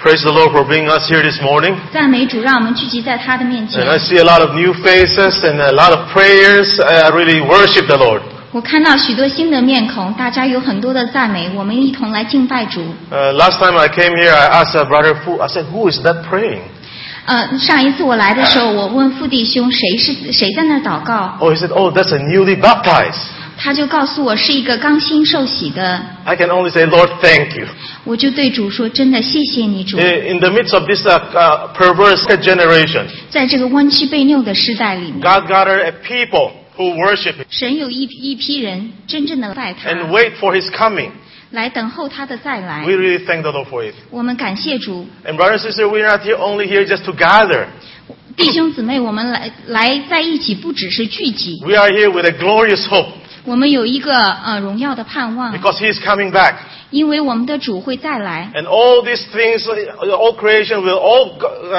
Praise the Lord for bringing us here this morning. 赞美主，让我们聚集在他的面 And I 前。 see a lot of new faces and a lot of prayers. I really worship the Lord. 我看到许多新的面孔，大家有很多的赞美，我们一同来敬拜主。 Last time I came here, I asked Brother Fu, I said, who is that praying? 上一次我来的时候，我问傅弟兄谁在那儿祷告， Oh, he said, oh, that's a newly baptized. 他就告诉我是一个刚新受洗的。 I can only say, Lord, thank you. 我就对主说，真的谢谢你主。 In the midst of this perverse generation, 在这个弯曲悖拗的时代里面， God gathered a people who worship Him 神有一批人真正的拜他， and wait for His coming. 来等候他的再来 We。really thank the Lord for it. 我们感谢主， And brothers and sisters, we're not only here just to gather. 弟兄姊妹，我们来在一起，不只是聚集， We are here with a glorious hope 我们有一个荣耀的盼望， because He is coming back. 因为我们的主会再来。 And all these things, all creation will all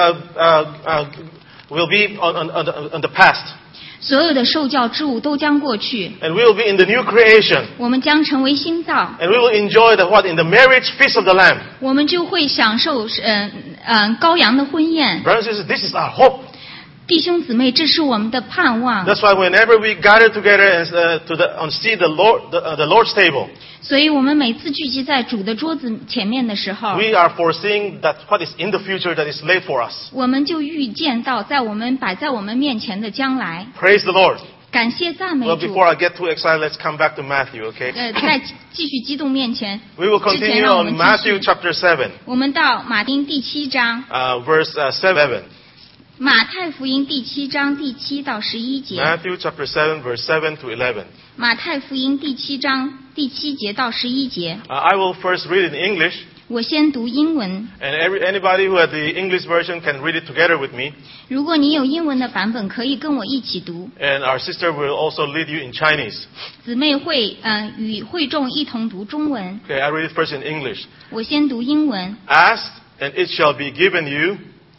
will be on the past. 所有的受教之物都将过去， And we will be in the new creation. 我们将成为新造， And we will enjoy in the marriage feast of the Lamb. 我们就会享受羔羊的婚宴。 Brothers and sisters, this is our hope. 弟兄姊妹，这是我们的盼望。 That's why whenever we gather together and see the Lord's table, 所以我们每次聚集在主的桌子前面的时候， we are foreseeing that what is in the future that is laid for us. 我们就预见到摆在我们面前的将来。 Praise the Lord. 感谢赞美 Well, 主。 before I get too excited, let's come back to Matthew, okay? 在继续激动面前 We will 之前， continue 让我 on 们继 Matthew 续。 chapter 7, 我们到马丁第7章， verse 7. 马太福音第7章第7到11节。 Matthew chapter 7, verse 7 to 11. 马太福音第7章第7节到11节。 I will first read it in English, 我先读英文， and anybody who has the English version can read it together with me, 如果你有英文的版本，可以跟我一起读。 and our sister will also lead you in Chinese. 姊妹会与会众一同读中文。 Okay, I read it first in English. 我先读英文。 Ask, and it shall be given you.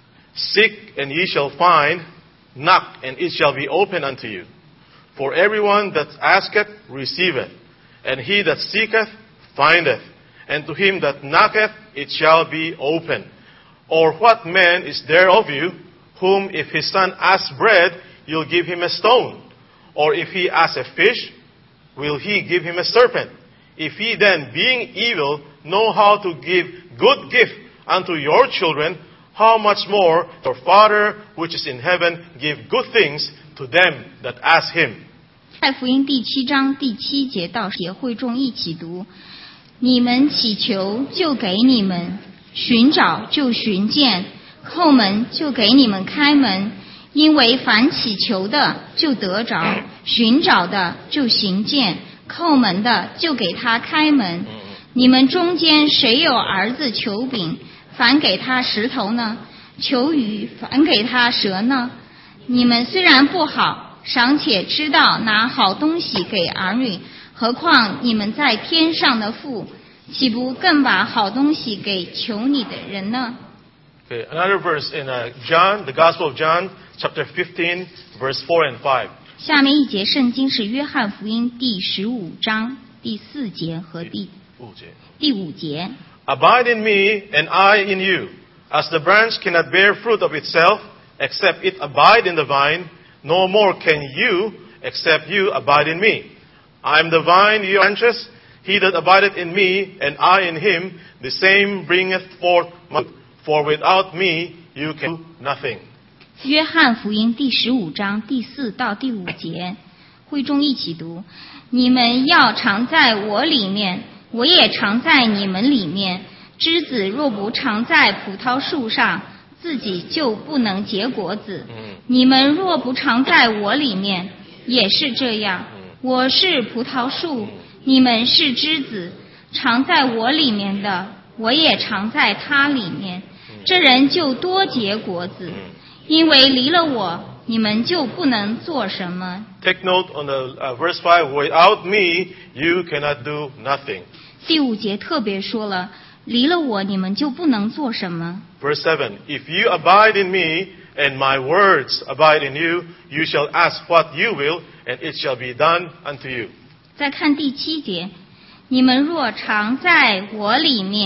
Seek, and ye shall find. Knock, and it shall be opened unto you. For everyone that asketh, receiveth. And he that seeketh, findeth. And to him that knocketh, it shall be opened. Or what man is there of you, whom if his son asks bread, you'll give him a stone? Or if he asks a fish, will he give him a serpent? If ye then, being evil, know how to give good gift unto your children, how much more your Father which is in heaven give good things to them that ask him. 在福音第7章第7节到10节，会众一起读：你们祈求，就给你们；寻找，就寻见；叩门，就给你们开门。因为凡祈求的，就得着；寻找的，就寻见；叩门的，就给他开门。你们中间谁有儿子求饼，反给他石头呢？求鱼，反给他蛇呢？你们虽然不好，尚且知道拿好东西给儿女，何况你们在天上的父，岂不更把好东西给求你的人呢？ Okay, another verse in John, the Gospel of John, chapter 15, verse 4 and 5. 下面一节圣经是约翰福音第15章第4节和第5节。 Abide in me, and I in you. As the branch cannot bear fruit of itself, except it abide in the vine, no more can you, except you abide in me. I am the vine, you are branches. He that abideth in me, and I in him, the same bringeth forth much. For without me, you can do nothing. 约翰福音第15章第4到第5节，会众一起读：你们要常在我里面，我也常在你们里面。枝子若不常在葡萄树上，自己就不能结果子。你们若不常在我里面，也是这样。我是葡萄树，你们是枝子，常在我里面的，我也常在他里面。这人就多结果子，因为离了我，你们就不能做什么。 Take note on the verse 5. Without me, you cannot do nothing. 第5节特别说了，离了我，你们就不能做什么。 Verse 7. If you abide in me, and my words abide in you, you shall ask what you will, and it shall be done unto you. 再看第7节，你们若常在我里面，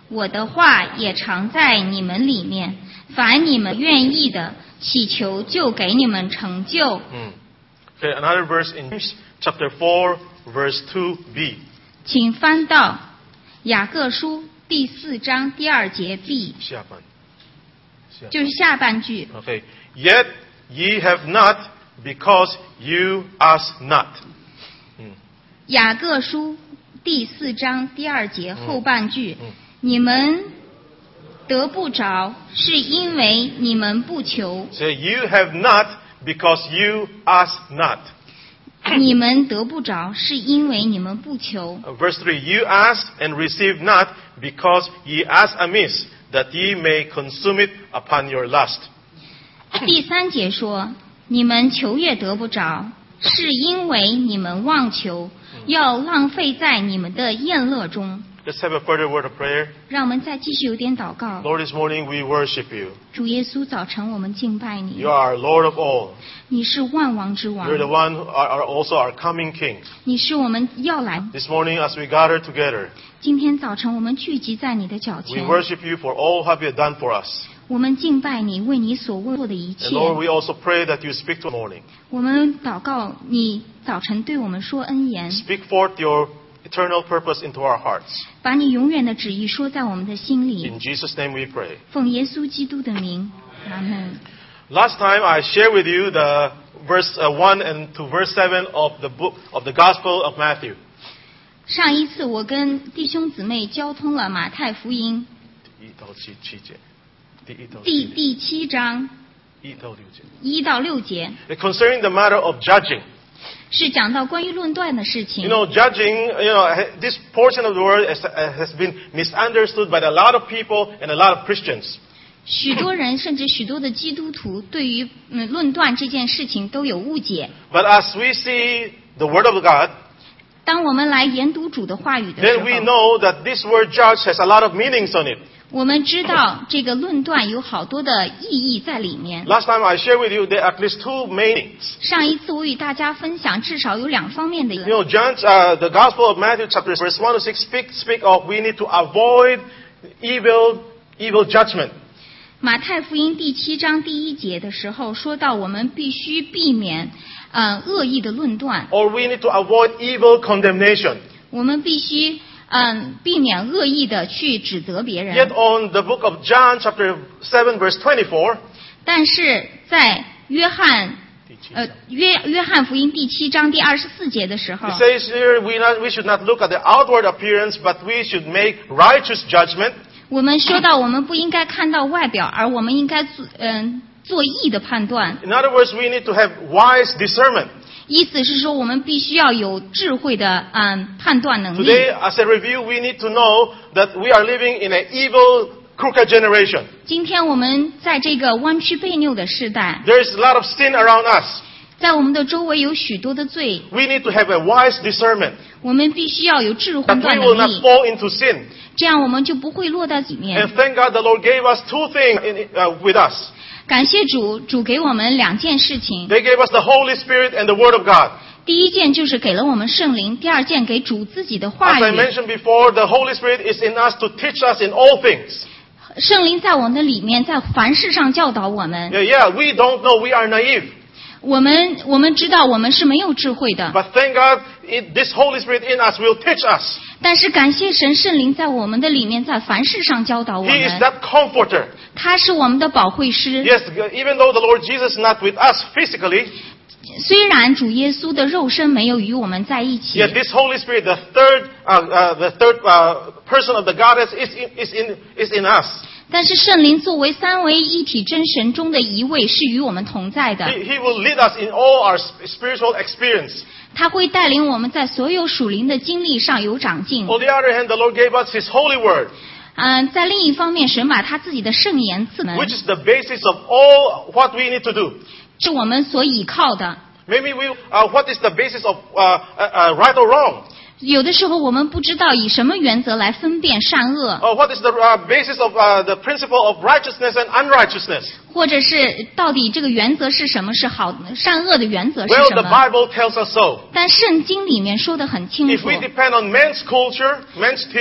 我的话也常在你们里面，凡你们愿意的，祈求就给你们成就。 Okay, another verse in James chapter 4, verse 2b. 请翻到雅各书第4章第2节 B， 下半就是下半句。 Okay. Yet ye have not, because you ask not. 雅各书第4章第2节后半句，你们得不着，是因为你们不求。 Say, you have not, because you ask not. 你们得不着，是因为你们不求。 Verse 3, you ask and receive not, because ye ask amiss, that ye may consume it upon your lust. 第3节说，你们求也得不着，是因为你们妄求，要浪费在你们的宴乐中。 Let's have a further word of prayer. 让我们再继续有点祷告。 Lord, this morning we worship you. 主耶稣，早晨我们敬拜你 You， are our Lord of all. 你是万王之王 You're， the one who are also our coming King. 你是我们要来。 This morning as we gather together, 今天早晨我们聚集在你的脚 we 前， worship you for all have you done for us. 我们敬拜你，为你所做的一 And 切。 Lord, we also pray that you speak to the morning. 我们祷告你早晨对我们说恩言， Speak forth your eternal purpose into our hearts. 把你永远的旨意说在我们的心里。 In Jesus' name we pray. 奉耶稣基督的名，阿门。 Last time I shared with you the verse 1 and to verse 7 of the book of the Gospel of Matthew. 上一次我跟弟兄姊妹交通了马太福音第7章1到6节， concerning the matter of judging. 是讲到关于论断的事情。 Judging, this portion of the word has been misunderstood by a lot of people and a lot of Christians. 许多人甚至许多的基督徒对于论断这件事情都有误解。 But as we see the word of God, 当我们来研读主的话语的时 then we 候， know that this word judge has a lot of meanings on it. 我们知道这个论断有好多的意义在里面。 Last time I shared with you there are at least two meanings. 上一次我与大家分享，至少有2方面的。 The Gospel of Matthew chapter verse 1 to 6 speak of we need to avoid evil judgment. 马太福音第7章第1节的时候说到，我们必须避免恶意的论断， Or we need to avoid evil condemnation. 我们必须避免恶意的去指责别 Yet 人。 on the book of John chapter 7 verse 24, 但是在约翰福音第7章第24节的时候 it， says here we should not look at the outward appearance, but we should make righteous judgment. 我们说到我们不应该看到外表，而我们应该做义的判断。 In other words, we need to have wise discernment. 意思是说，我们必须要有智慧的判断能力。 Today, as a review, we need to know that we are living in an evil, crooked generation. 今天我们在这个弯曲悖拗的时代， There is a lot of sin around us. 在我们的周围有许多的罪， We need to have a wise discernment 我们必须要有智慧 that 判 we 断 will 能 not 力， fall into sin. 这样我们就不会落在里 And 面。 thank God the Lord gave us two things with us. 感谢主，主给我们2件事情。 They gave us the Holy Spirit and the Word of God. 第一件就是给了我们圣灵，第2件给主自己的话 As I 语。 mentioned before, the Holy Spirit is in us to teach us in all things. 圣灵在我们的里面，在凡事上教导我们。 Yeah, we don't know. We are naive. 我们知道我们是没有智慧的， But thank God, this Holy Spirit in us will teach us. 但是感谢神，圣灵在我们的里面，在凡事上教导我 He is 们。 that comforter. 他是我们的保惠师。 Yes, even though the Lord Jesus is not with us physically, 虽然主耶稣的肉身没有与我们在一起， yet this Holy Spirit, the third person of the Godhead, is in us. 但是圣灵作为3位一体真神中的一位，是与我们同在的。 He will lead us in all our spiritual experience. 他会带领我们在所有属灵的经历上有长进。 On the other hand, the Lord gave us His holy word, 在另一方面，神把他自己的圣言赐们， which is the basis of all what we need to do. 是我们所倚靠的。 Maybe what is the basis of right or wrong? 有的时候我们不知道以什么原则来分辨善恶， Or what is the basis of the principle of righteousness and unrighteousness? 或者是到底这个原则是什么，是好善恶的原则是 Well, 什 the 么？ Bible tells us so. 但圣经里面说得很清 If 楚 we，depend on man's culture, man's teaching,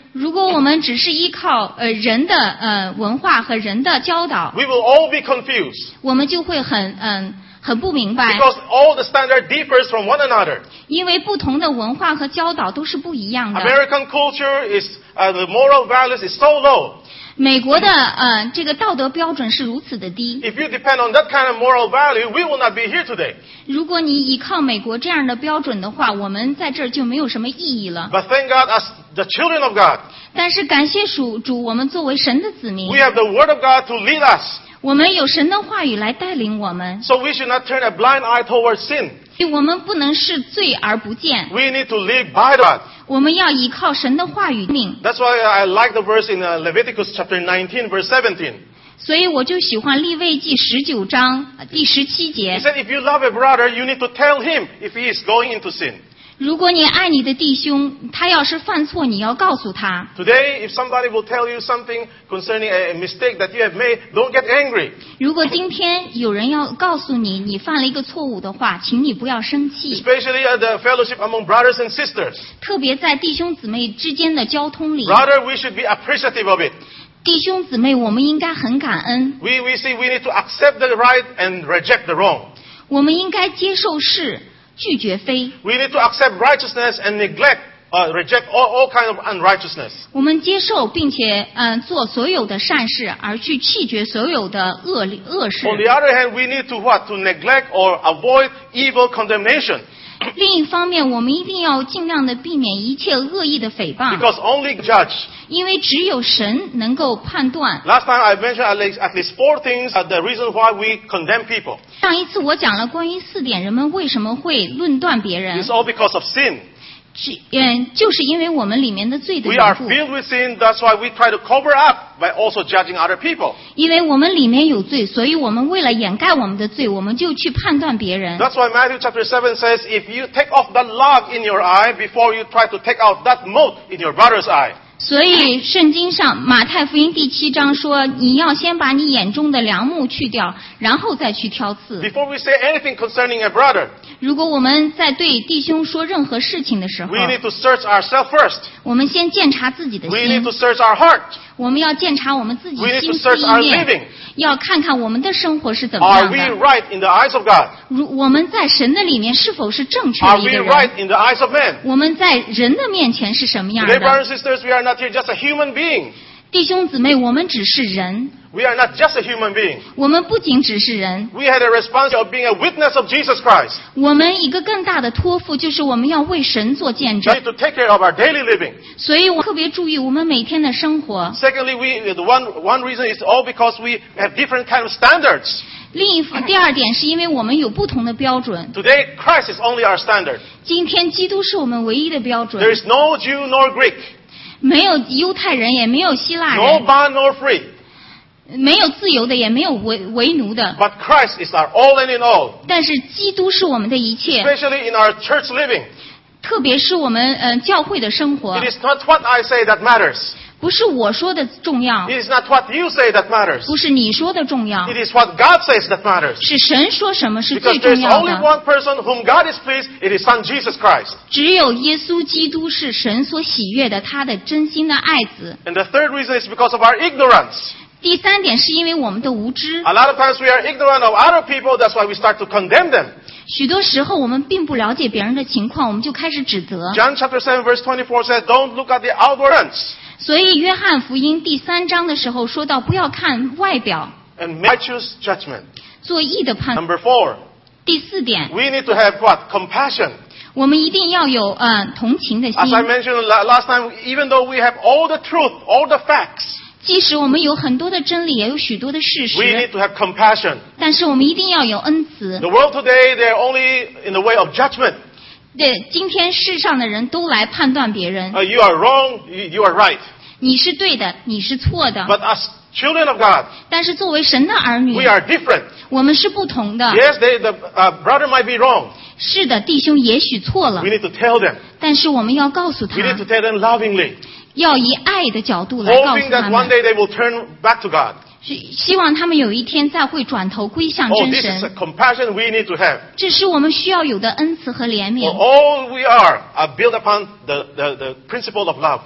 如果我们只是依靠人的文化和人的教导， we will all be confused. 我们就会很不明白， Because all the standard differs from one another. 因为不同的文化和教导都是不一样的。 American culture is, the moral values is so low. 美国的这个道德标准是如此的低。 If you depend on that kind of moral value, we will not be here today. 如果你依靠美国这样的标准的话，我们在这儿就没有什么意义了。 But thank God, as the children of God, 但是感谢主，我们作为神的子民 we，have the Word of God to lead us. 我们有神的话语来带领我们， So we should not turn a blind eye towards sin. 我们不能视罪而不见， We need to live by God. 我们要依靠神的话语命。 That's why I like the verse in Leviticus chapter 19, verse 17. 所以我就喜欢利未记19章第17 He 节。 said, if you love a brother, you need to tell him if he is going into sin. 如果你爱你的弟兄，他要是犯错，你要告诉他。 Today, if somebody will tell you something concerning a mistake that you have made, don't get angry. 如果今天有人要告诉你你犯了一个错误的话，请你不要生气。 Especially at the fellowship among brothers and sisters. 特别在弟兄姊妹之间的交通里， Rather, we should be appreciative of it. 弟兄姊妹，我们应该很感恩， We see we need to accept the right and reject the wrong. 我们应该接受是，拒绝非。 We need to accept righteousness and reject all kind of unrighteousness. 我们接受并且做所有的善事，而去弃绝所有的恶事。 On the other hand, we need to what? To neglect or avoid evil condemnation. 另一方面，我们一定要尽量的避免一切恶意的诽谤， Because only judge. 因为只有神能够判断。 Last time I mentioned at least 4 things are the reason why we condemn people. 上一次我讲了关于4点，人们为什么会论断别人 It's，all because of sin. 就是因为我们里面的罪的 We 缘 are 故。 filled with sin, that's why we try to cover up by also judging other people. 因为我们里面有罪，所以我们为了掩盖我们的罪，我们就去判断别人。 That's why Matthew chapter 7 says, if you take off that log in your eye before you try to take out that mote in your brother's eye. 所以圣经上马太福音第7章说，你要先把你眼中的梁木去掉，然后再去挑刺。 Before we say anything concerning a brother, 如果我们在对弟兄说任何事情的时候， we need to search ourselves first. 我们先检查自己的 We 心 need to，search our heart. 我们要检查我们自己 We need 心 to 思 search our 意 living. 念，要看看我们的生活是怎么 Are 样 we 的。 right in the eyes of God? 我们在神的里面是否是正确 Are 的一 we 个 right 人？ in the eyes of men? 我们在人的面前是什么样 Today, 的？ brothers and sisters, we are not here just a human being. 弟兄姊妹，我们只是人， We are not just a human being. 我们不仅只是人， We had a responsibility of being a witness of Jesus Christ. 我们一个更大的托付就是我们要为神做见 We 证。 need to take care of our daily living. 所以我特别注意我们每天的生活。 Secondly, the one reason is all because we have different kind of standards. 第二点是因为我们有不同的标准。 Today, Christ is only our standard. 今天基督是我们唯一的标 There 准， is no Jew nor Greek, 没有犹太人，也没有希腊 no 人， bond nor free. 没有自由的，也没有为奴的。 But Christ is our all and in all, 但是基督是我们的一切， especially in our church living. 特别是我们教会的生活 It，is not what I say that matters. 不是我说的重要， It is not what you say that matters. 不是你说的重要， It is what God says that matters. 是神说什么是 Because 最重 there's 要 only 的。 one person whom God is pleased, it is Son Jesus Christ. 只有耶稣基督是神所喜悦的，他的真心的爱子。 And the third reason is because of our ignorance. 第3点是因为我们的无知， A lot of times we are ignorant of other people, that's why we start to condemn them. 许多时候我们并不了解别人的情况，我们就开始指责。 John chapter 7 verse 24 says, don't look at the outward appearance 所以约翰福音第3章的时候说到，不要看外表， and make righteous judgment. 做义的判。 Number 4, 第4点， we need to have what? Compassion. 我们一定要有同情的心。 As I mentioned last time, even though we have all the truth, all the facts, 即使我们有很多的真理，也有许多的事 we need 实， to have compassion. 但是我们一定要有恩慈。 The world today, they're only in the way of judgment. 对，今天世上的人都来判断别人， You are wrong, you are right. 你是对的，你是错的。 But as children of God, 但是作为神的儿女 we，are different. 我们是不同的。 Yes, the brother might be wrong. 是的，弟兄也许错了 We，need to tell them. 但是我们要告诉 We need 他 to，tell them lovingly, 要以爱的角度来告 hoping 诉他 that one 们， day they will turn back to God. 希望他们有一天再会转头归向 Oh, 真 this is a 神。 compassion we need to have. 这是我们需要有的恩慈和怜 For 悯。 all we are built upon the principle of love.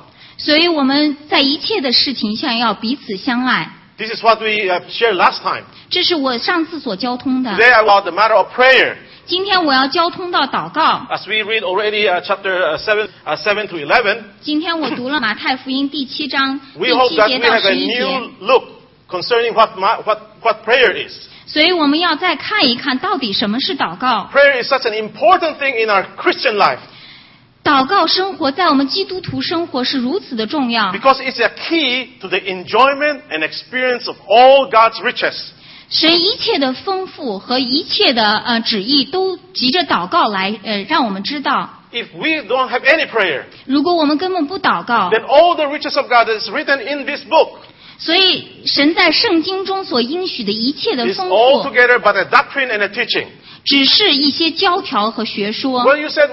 所以我们在一切的事情上要彼此相爱。 This is what we shared last time. 这是我上次所交通的。 Today about the matter of prayer. 今天我要交通到祷告。 As we read already chapter 7 to 11, 今天我读了马太福音第7章 we 第 hope 7 that 节 we 到 have a 11节。 new look concerning what prayer is. 所以我们要再看一看到底什么是祷告。 Prayer is such an important thing in our Christian life 祷告生活在我们基督徒生活是如此的重要， because it's a key to the enjoyment and experience of all God's riches. 神一切的丰富和一切的旨意都藉着祷告来让我们知道。 If we don't have any prayer, 如果我们根本不祷告， then all the riches of God that is written in this book 所以神在圣经中所应许的一切的 is 丰 all 富， together but a doctrine and a teaching. 只是一些教条和学说。 Well, you said,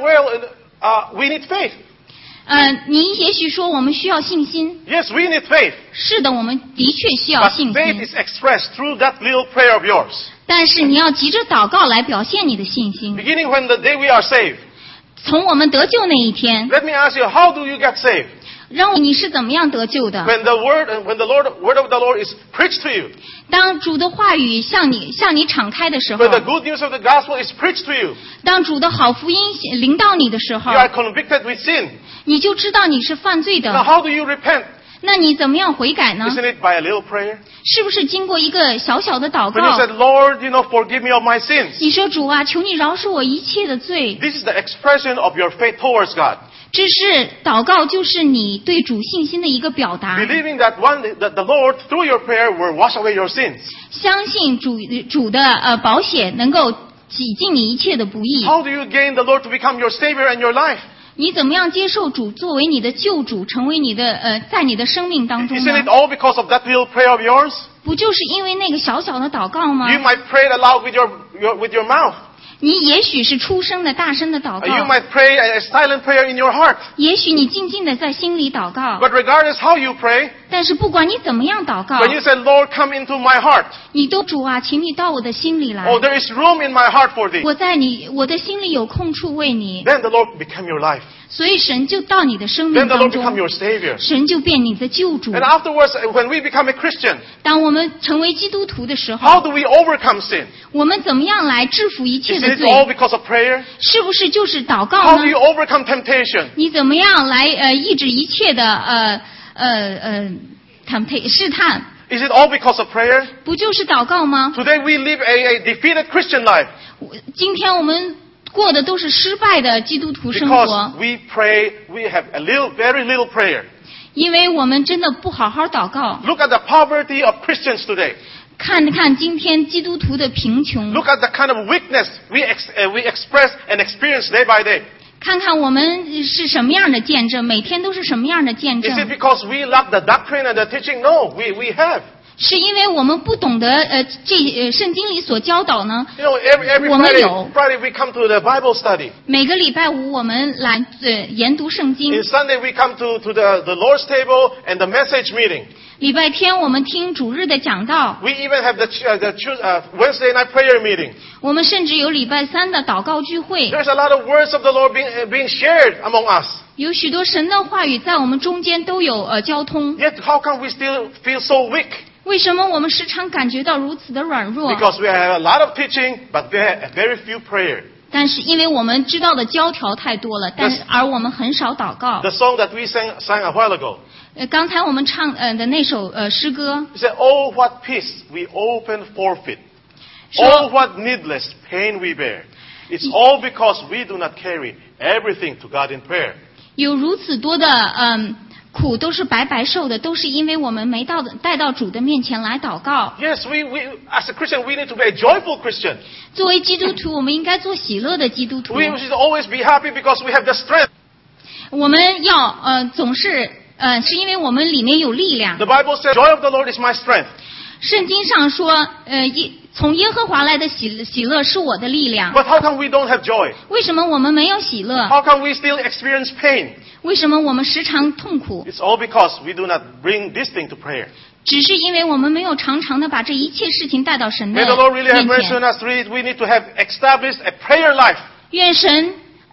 we need faith. 你也许说我们需要信心， Yes, we need faith. 是的，我们的确需要 But 信 faith 心， is expressed through that little prayer of yours. 但是你要急着祷告来表现你的信心。 Beginning when the day we are saved. 从我们得救那一天， Let me ask you, how do you get saved? 让你是怎么样得救的？ When the word of the Lord is preached to you. 当主的话语向你敞开的时候， When the good news of the gospel is preached to you. 当主的好福音临到你的时候 You，are convicted with sin. 你就知道你是犯罪 Now 的。 how do you repent? 那你怎么样悔改呢？ Isn't it by a little prayer? 是不是经过一个小小的祷 When you 告？ said, Lord, forgive me of my sins. 你说主啊，求你饶恕我一切的罪。 This is the expression of your faith towards God. 这是祷告，就是你对主信心的一个表达。 Believing that that the Lord, through your prayer, will wash away your sins. 相信主的保险能够洗净你一切的不义。 How do you gain the Lord to become your Savior and your life? 你怎么样接受主作为你的救主，成为你的在你的生命当中 Isn't it 呢？ all because of that little prayer of yours? 不就是因为那个小小的祷告吗？ You might pray it aloud with your mouth. 你也许是出声的大声的祷 You 告， might pray a silent prayer in your heart. 也许你静静的在心里祷告。 But regardless how you pray, 但是不管你怎么样祷告， when you say, Lord, come into my heart. 你都主啊，请你到我的心里来。 Oh, there is room in my heart for thee. 我的心里有空处为你， Then the Lord become your life. 所以神就到你的生 Then 命 the 当 Lord become 中， your Savior. 神就变你的救主。 And afterwards, when we become a Christian, 当我们成为基督徒的时 how 候， do we overcome sin? 我们怎么样来制服一切 Is 的 it all 罪？ because of prayer? 是不是就是祷告 How do you 呢？ overcome temptation? 你怎么样来抑制一切的试探？ Is it all because of prayer? 不就是祷告吗？ Today we live a defeated Christian life 今天我们过的都是失败的基督徒生 because 活， we pray, we have very little prayer. 因为我们真的不好好祷告。 Look at the poverty of Christians today. 看看今天基督徒的贫穷， Look at the kind of weakness we express and experience day by day. 看看我们是什么样的见证，每天都是什么样的见 Is it 证？ because we lack the doctrine and the teaching? No, we have. 是因为我们不懂得圣经里所教导呢？ Every 我们有。 Friday we come to the Bible study. 每个礼拜五我们来研读圣经 In，Sunday we come to the Lord's table and the message meeting. 礼拜天我们听主日的讲道， We even have the Wednesday night prayer meeting. 我们甚至有礼拜三的祷告聚会， There's a lot of words of the Lord being shared among us. 有许多神的话语在我们中间都有交通。 Yet how come we still feel so weak? 为什么我们时常感觉到如此的软弱？ Because we have a lot of teaching, but we have very few prayer. 但是因为我们知道的教条太多了，而我们很少祷告。 The song that we sang a while ago. 刚才我们唱的那首诗歌 He said, "Oh, what peace we open forfeit. 说 Oh, what needless pain we bear. It's all because we do not carry everything to God in prayer." 有如此多的苦都是白白受的，都是因为我们没带到主的面前来祷告。 Yes, we as a Christian, we need to be a joyful Christian. 作为基督徒，我们应该做喜乐的基督徒。 We should always be happy because we have the strength. 我们要总是是因为我们里面有力量。 The Bible says, "Joy of the Lord is my strength." 圣经上说，从耶和华来的喜乐是我的力量。 But how come we don't have joy? 为什么我们没有喜乐？ How come we still experience pain? 为什么我们时常痛苦？ It's all because we do not bring this thing to prayer. 只是因为我们没有常常的把这一切事情带到神的 May the Lord really have 面 mercy 前。 on us. We need to have established a prayer life. 愿神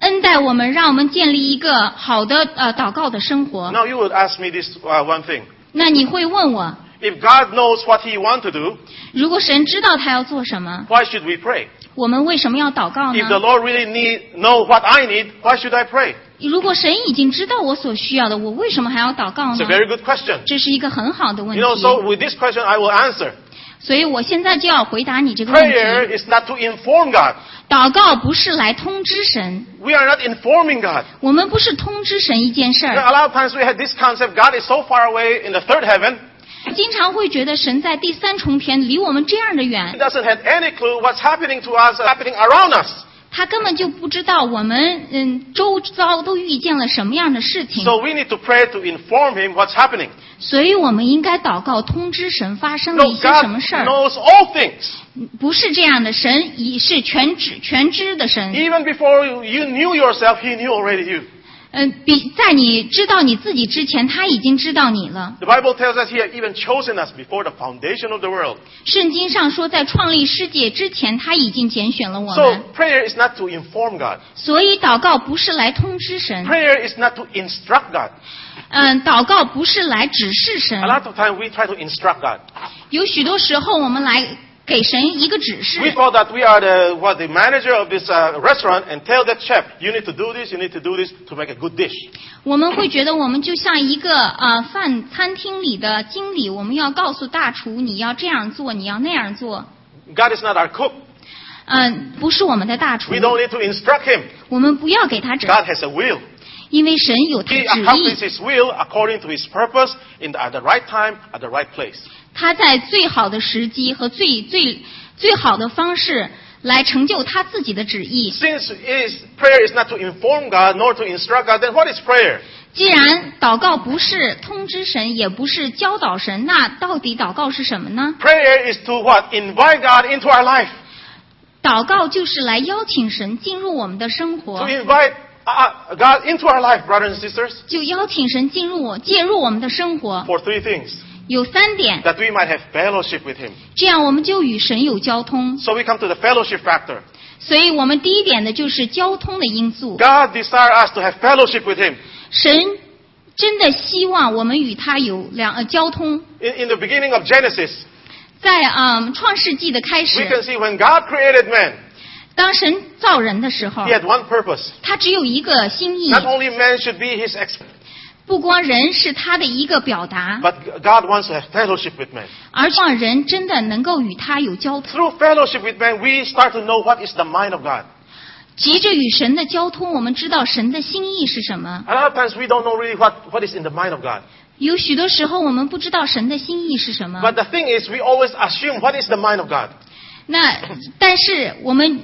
恩待我们，让我们建立一个好的祷告的生活。 Now you would ask me this one thing. 那你会问我， If God knows what He wants to do, 如果神知道他要做什么， why should we pray? 我们为什么要祷告 If the 呢？ Lord really know what I need, why should I pray? 如果神已经知道我所需要的，我为什么还要祷告 It's 呢 a？ very good question. 这是一个很好的问 You 题。 know, so with this question I will answer. 所以我现在就要回答你这个问题。 Prayer is not to inform God. 祷告不是来通知神， We are not informing God. 我们不是通知神一件事 You know, 儿。 a lot of times we have this concept, God is so far away in the third heaven, 经常会觉得神在第三重天离我们这样的 He 远， doesn't have any clue what's happening to us, happening around us. 他根本就不知道我们周遭都遇见了什么样的事情。 So we need to pray to inform Him what's happening. 所以我们应该祷告通知神发生了 No, 一些 God 什么事儿。 knows all things. 不是这样的，神已是全知的神。 Even before you knew yourself, He knew already you. 在你知道你自己之前，他已经知道你了。 The Bible tells us He had even chosen us before the foundation of the world. 圣经上说，在创立世界之前，他已经拣选了我 So 们。 prayer is not to inform God. 所以祷告不是来通知神， Prayer is not to instruct God. 祷告不是来指示神 A。lot of times we try to instruct God. 有许多时候，我们来给神一个指示 We。thought that we are the manager of this restaurant and tell that chef, you need to do this, you need to do this to make a good dish. 我们会觉得我们就像一个餐厅里的经理，我们要告诉大厨你要这样做，你要那样做。 God is not our cook. 不是我们的大厨 We，don't need to instruct Him. 我们不要给他指， God has a will. 因为神有他 He 旨 accomplishes 意， His will according to His purpose at the right time, at the right place. 他在最好的时机和最好的方式来成就他自己的旨意。 Since prayer is not to inform God nor to instruct God, then what is prayer? 既然祷告不是通知神，也不是教导神，那到底祷告是什么呢？ Prayer is to what? Invite God into our life. 祷告就是来邀请神进入我们的生 To 活， invite God into our life, brothers and sisters, 就邀请神介入我们的生活。 for three things. 有3点， That we might have fellowship with Him. 这样我们就与神有交通。 So we come to the fellowship factor. 所以我们第一点的就是交通的因素。 God desires us to have fellowship with Him. 神真的希望我们与他有交通。 In the beginning of Genesis, 在创世纪的开 we can 始， see when God created man, 当神造人的时候 He，had one purpose. 他只有一个心意， Not only man should be His expert, 不光人是他的一个表达， but God wants to have fellowship with man. 而是让人真的能够与他有交通。 Through fellowship with man, we start to know what is the mind of God. 藉着与神的交通，我们知道神的心意是什么。 A lot of times we don't know really what is in the mind of God. 有许多时候我们不知道神的心意是什么。 But the thing is, we always assume what is the mind of God. 但是我们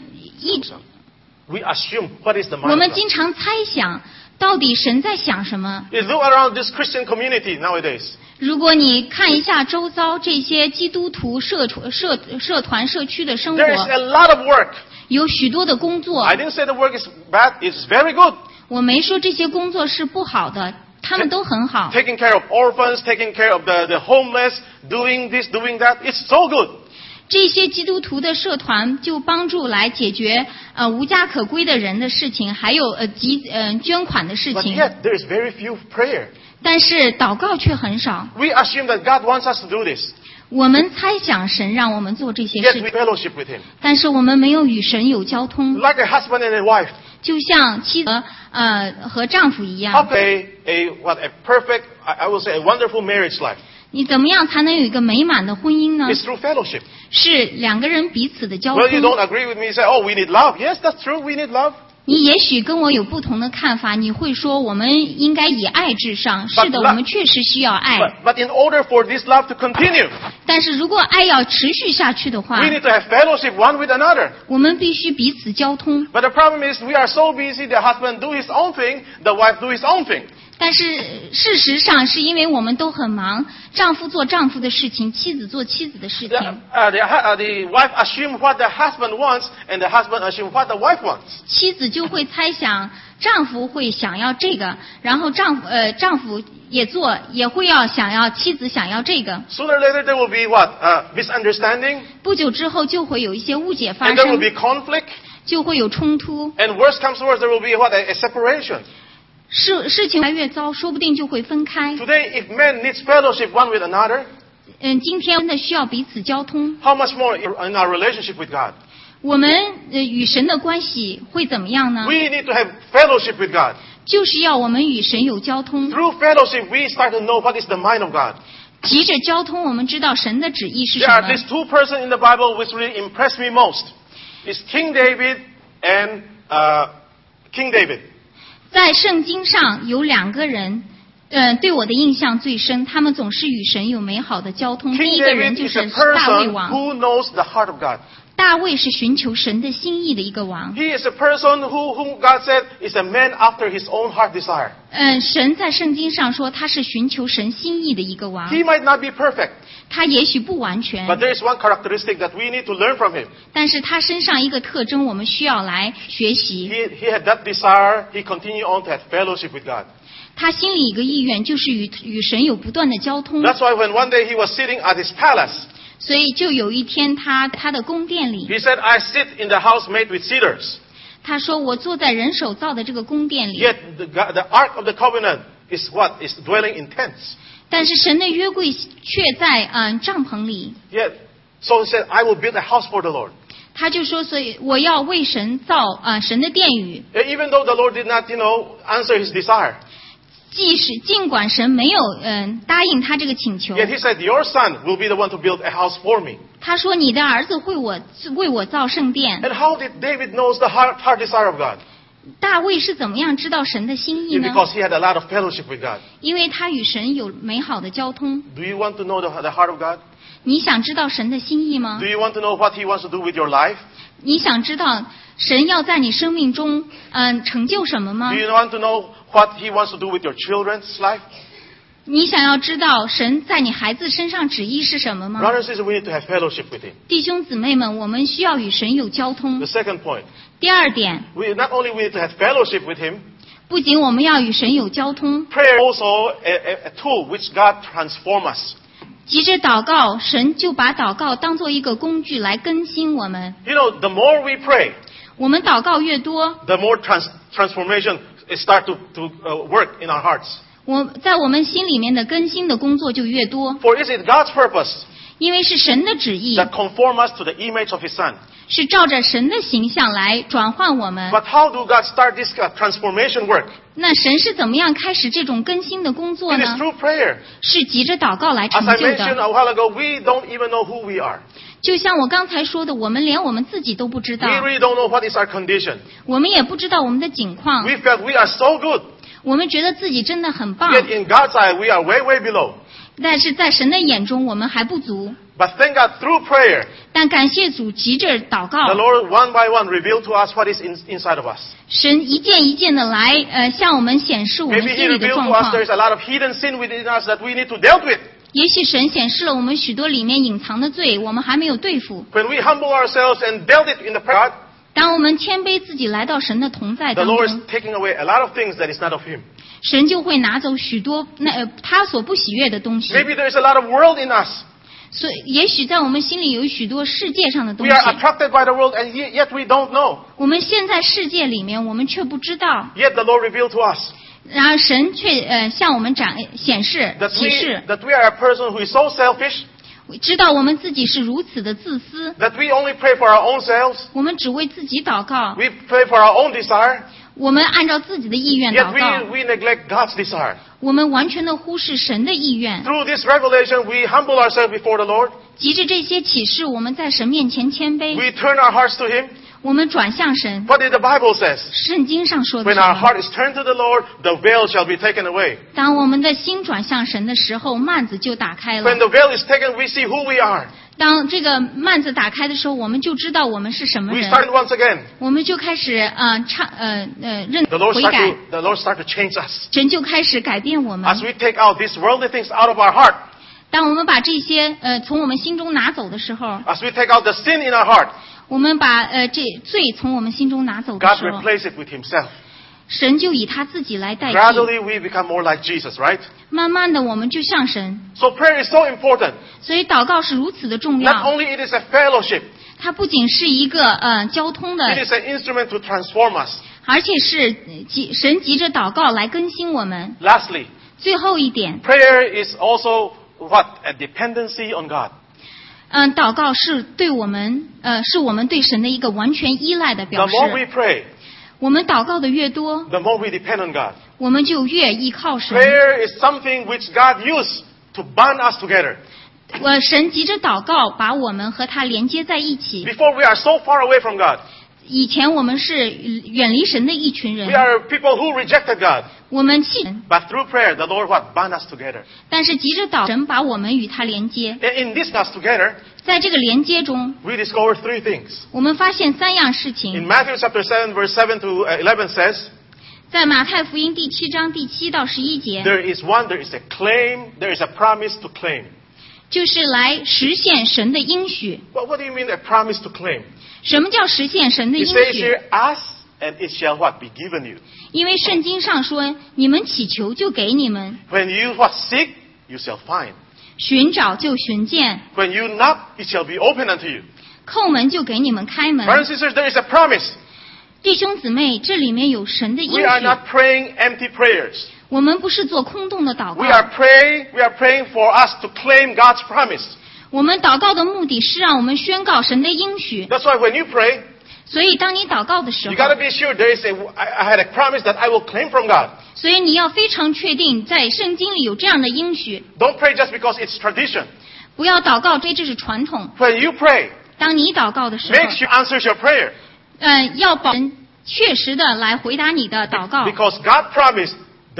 We assume what is the 我 mind 们 of 经 God. 常猜想，到底神在想什么？ You look around this Christian community nowadays. 如果你看一下周遭这些基督徒社团社区的生 There is 活， a lot of work. 有许多的工作 I。didn't say the work is bad. It's very good. 我没说这些工作是不好的，他们都很好。 Taking care of orphans, taking care of the homeless, doing this, doing that. It's so good. 这些基督徒的社团就帮助来解决无家可归的人的事情，还有捐款的事 But 情。 yet, there is very few prayer. 但是祷告却很少。 We assume that God wants us to do this. 我们猜想神让我们做这些 Yet 事 we 情， fellowship with Him. 但是我们没有与神有交通， Like a husband and a wife. 就像妻子和丈夫一 How 样。 can a perfect, I will say a wonderful marriage life? 你怎么样才能有一个美满的婚姻呢？ It's through fellowship. 是2个人彼此的交 Well, you 通。 don't agree with me. You say, oh, we need love. Yes, that's true. We need love. 你也许跟我有不同的看法，你会说我们应该以爱至上。是的， But 我们确实需要爱。 But in order for this love to continue, 但是如果爱要持续下去的话 we，need to have fellowship one with another. 我们必须彼此交通。 But the problem is we are so busy, the husband do his own thing, the wife do his own thing. 但是事实上，是因为我们都很忙，丈夫做丈夫的事情，妻子做妻子的事 The, 情。 the wife assume what the husband wants, and the husband assume what the wife wants. 妻子就会猜想丈夫会想要这个，然后丈夫也会想要妻子想要这个。 Sooner or later there will be what? Misunderstanding, 不久之后就会有一些误解发 and there will 生， be conflict. 就会有冲突。 And worse comes to worse, there will be what? A separation. 事情越来越糟，说不定就会分开。 Today, if men need fellowship one with another, 今天真的需要彼此交通。 how much more in our relationship with God? 我们与神的关系会怎么样呢？ We need to have fellowship with God. 就是要我们与神有交通。 Through fellowship, we start to know what is the mind of God. 藉着交通，我们知道神的旨意是 There 什 are 么。 these two persons in the Bible which really impress me most. It's King David and King David. 在圣经上有2个人，对我的印象最深，他们总是与神有美好的交通。第 King 一个人 David 就 is a 是大卫 person 王。 who knows the heart of God. 大卫是寻求神的心意的一个王。 He is a person whom God said is a man after his own heart desire. 神在圣经上说他是寻求神心意的一个王。 He might not be perfect, 他也许不完全， but there is one characteristic that we need to learn from him. 但是他身上一个特征我们需要来学习。 He had that desire. He continued on to have fellowship with God. 他心里一个意愿就是与神有不断的交通。 That's why when one day he was sitting at his palace, 所以就有一天他的宫殿里， he said, I sit in the house made with cedars. 他说我坐在人手造的这个宫殿里， Yet the ark of the covenant is what? Is dwelling in tents. 但是神的约柜却在帐篷里。 Yet, so he said, I will build a house for the Lord. 他就说，所以我要为神造神的殿宇。 Even though the Lord did not, answer his desire. 尽管神没有答应他这个请求， Yet he said, your son will be the one to build a house for me. 他说你的儿子为我造圣殿。 And how did David knows the heart desire of God? 大卫是怎么样知道神的心意呢？ Because he had a lot of fellowship with God. 因为他与神有美好的交通。 Do you want to know the heart of God? 你想知道神的心意吗 Do？ you want to know what he wants to do with your life? 你想知道神要在你生命中成就什么吗 Do？ you want to know what he wants to do with your children's life? 你想要知道神在你孩子身上旨意是什么吗？ Brothers and sisters, we need to have fellowship with him. 弟兄姊妹们，我们需要与神有交通 The。second point, 第二点， not only we need to have fellowship with him, 不仅我们要与神有交通， prayer is also a tool which God transforms us. 急着祷告，神就把祷告当做一个工具来更新我们。 The more we pray, 我们祷告越多， the more transformation start to work in our hearts. 在我们心里面的更新的工作就越多， For is it God's purpose 因为是神的旨意， that conform us to the image of his son? 是照着神的形象来转换我们。 But how do God start this transformation work? 那神是怎么样开始这种更新的工作 It 呢 is？through prayer. 是急着祷告来 As 成 I 就 mentioned 的。 a while ago, we don't even know who we are. 就像我刚才说的，我们连我们自己都不知 We 道， really don't know what is our condition. 我们也不知道我们的境况， We felt we are so good. 我们觉得自己真的很棒， Yet in God's eye, we are way, way below. 但是在神的眼中我们还不足。 But thank God, through prayer, 但感谢主，急着祷 the 告， Lord one by one revealed to us what is inside of us. 神一件一件的来向我们显示我们 Maybe He 心里的 revealed 状 to us 况 there。is a lot of hidden sin within us that we need to deal with. 也许神显示了我们许多里面隐藏的罪，我们还没有对付。 When we humble ourselves and dealt it in the prayer, 当我们谦卑自己来到神的同在 the 当 Lord is 中， taking away a lot of things that is not of Him. 神就会拿走许多他所不喜悦的东西。 Maybe there is a lot of world in us. 所以，也许在我们心里有许多世界上的东 We 西 are，attracted by the world, and yet we don't know. 我们现在世界里面，我们却不知道。 Yet the Lord revealed to us 然而，神却向我们显示 that 启示， we are a person who is so selfish 知道我们自己是如此的自私， that we only pray for our own selves. 我们只为自己祷告， We pray for our own desire. 我们按照自己的意愿 Yet 祷告， we neglect God's desire. 我们完全的忽视神的意愿。 Through this revelation, we humble ourselves before the Lord. 藉着这些启示，我们在神面前谦卑， We turn our hearts to Him. 我们转向神。 What did the Bible says? 圣经上说的 When 什 our 么？ heart is turned to the Lord, the veil shall be taken away. 当我们的心转向神的时候，幔子就打开 When 了。 the veil is taken, we see who we are. 当这个幔子打开的时候，我们就知道我们是什么 We 人， start once again. 我们就开始认 The Lord 悔 start 改， the Lord start to change us. 神就开始改变我们。 As we take out these worldly things out of our heart, 当我们把这些从我们心中拿走的时候， as we take out the sin in our heart, 我们把这罪从我们心中拿走的 God 时候， replaces it with Himself. 神就以他自己来代替。 Gradually, we become more like Jesus, right? 慢慢的，我们就像神。 So prayer is so important. 所以祷告是如此的重 Not 要， only it is a fellowship, 它不仅是一个交通 It 的， is an instrument to transform us. 而且是神藉着祷告来更新我们。 Lastly, 最后一点， prayer is also what? A dependency on God. 祷告是对我们是我们对神的一个完全依赖的 The 表 more we 示。 pray, 我们祷告的越多， the more we depend on God. 我们就越依靠神。 Prayer is something which God used to bind us together. 神藉着祷告把我们和他连接在一起。 Before we are so far away from God. 以前我们是远离神的一群 We 人， are people who rejected God. 我们弃神， But through prayer, the Lord what? Bind us together. 但是藉着祷神把我们与他连接。 And in this us together, 在这个连接中， we discover three things. 我们发现3样事 In 情。 Matthew chapter 7, verse 7 to 11 says, 在马太福音第7章第7到11节， there is a claim, there is a promise to claim. 就是来实现神的应许。 But what do you mean a promise to claim? 什么叫实现神的 It 应 says 许？ here, ask and it shall what? Be given you. 因为圣经上说，你们祈求就给你们， When you what? Seek, you shall find. 寻找就寻见， When you knock, it shall be open unto you. 叩门就给你们开门。 Brothers and sisters, there is a promise. 弟兄姊妹，这里面有神的应 We are 许。 not praying empty prayers. 我们不是做空洞的祷 We are 告， praying for us to claim God's promise. 我们祷告的目的是让我们宣告神的应许。 That's why when you pray, 所以当你祷告的时 you got to 候， be sure there is I had a promise that I will claim from God. 所以你要非常确定，在圣经里有这样的应许。 Don't pray just because it's tradition. 不要祷告，这是传统。 When you pray, 当你祷告的时 make 候， sure answers your prayer. 要保神确实的来回答你的祷告， Because God promised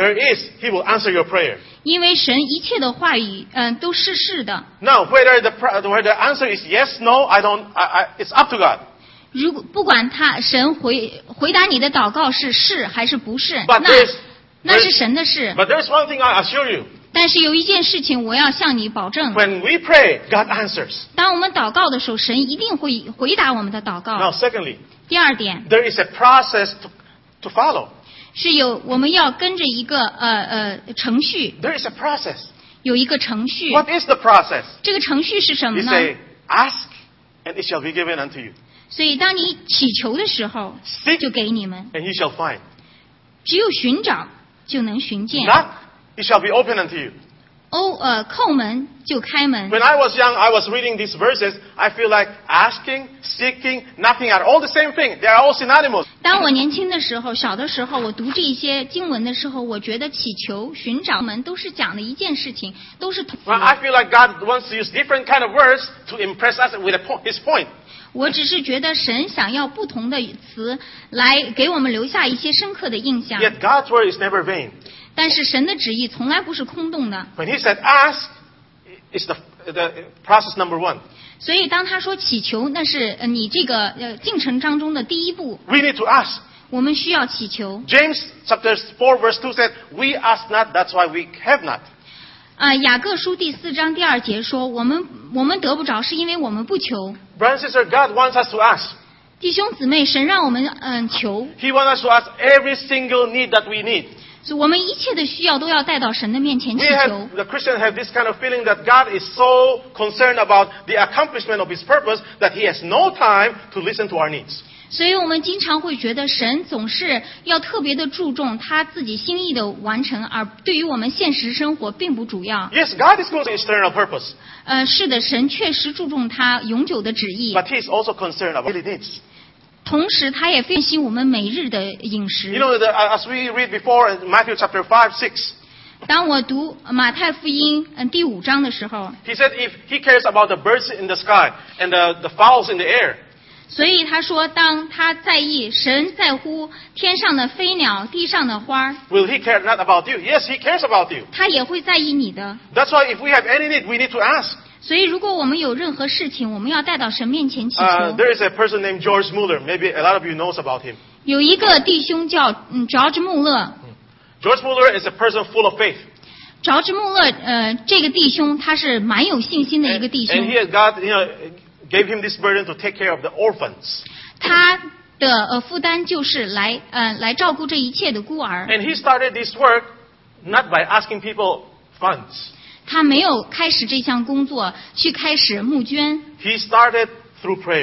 He will answer your prayer. 因为神一切的话语，都是是的。 Now, whether the answer is yes, no, it's up to God. 如果不管神回答你的祷告是还是不是， But 那是神的事。 But there's one thing I assure you. 但是有一件事情我要向你保证， When we pray, God answers. 当我们祷告的时候，神一定会回答我们的祷 Now, 告。 secondly, 第二点 there is a process to follow. 是我们要跟着一个程序， There is a process. 有一个程序。 What is the process? 这个程序是什么 He 呢？ say, ask and it shall be given unto you. 所以当你祈求的时候， Seek 就给你们； and you shall find. 只有寻找就能寻见。 Knock, it shall be open unto you. 叩门就开门。 When I was young, I was reading these verses. I feel like asking, seeking, knocking are all the same thing. They are all synonymous. 当我年轻的时候，小的时候，我读这一些经文的时候，我觉得祈求、寻找门都是讲的一件事情，都是同 Well, I feel like God wants to use different kind of words to impress us with His point. 我只是觉得神想要不同的词来给我们留下一些深刻的印象。 Yet God's word is never vain. 但是神的旨意从来不是空洞的。 When He said ask, it's the process number one. 所以当他说祈求，那是你这个进程当中的第一步。 We need to ask. 我们需要祈求。 James chapter 4 verse 2 said, we ask not, that's why we have not. 雅各书第4章第2节说，我们得不着，是因为我们不求。 Brothers and sisters, God wants us to ask. 弟兄姊妹，神让我们求， He wants us to ask every single need that we need. 所以我们一切的需要都要带到神的面前祈求。 The Christians have this kind of feeling that God is so concerned about the accomplishment of His purpose that He has no time to listen to our needs. 所以我们经常会觉得神总是要特别的注重他自己心意的完成，而对于我们现实生活并不主要。 Yes, God is good to eternal purpose, 是的，神确实注重他永久的旨意， but He is also concerned about daily needs. 同时他也分析我们每日的饮食。 You know, as we read before in Matthew chapter 5, 6, 当我读马太福音第5章的时候， He said if He cares about the birds in the sky and the fowls in the air, 所以他说，当他神在乎天上的飞鸟、地上的花， will He care not about you? Yes, He cares about you. 他也会在意你的。 That's why if we have any need, we need to ask. 所以如果我们有任何事情，我们要带到神面前祈求。 There is a person named George Mueller. Maybe a lot of you knows about him. 有一个弟兄叫George 穆勒。 George Mueller is a person full of faith. George 穆勒这个弟兄他是蛮有信心的一个弟 And 兄。 he, God, gave him this burden to take care of the orphans. 他的负担就是来照顾这一切的孤儿。 And he started this work not by asking people funds. 他没有开始这项工作去开始募捐， He started through prayer.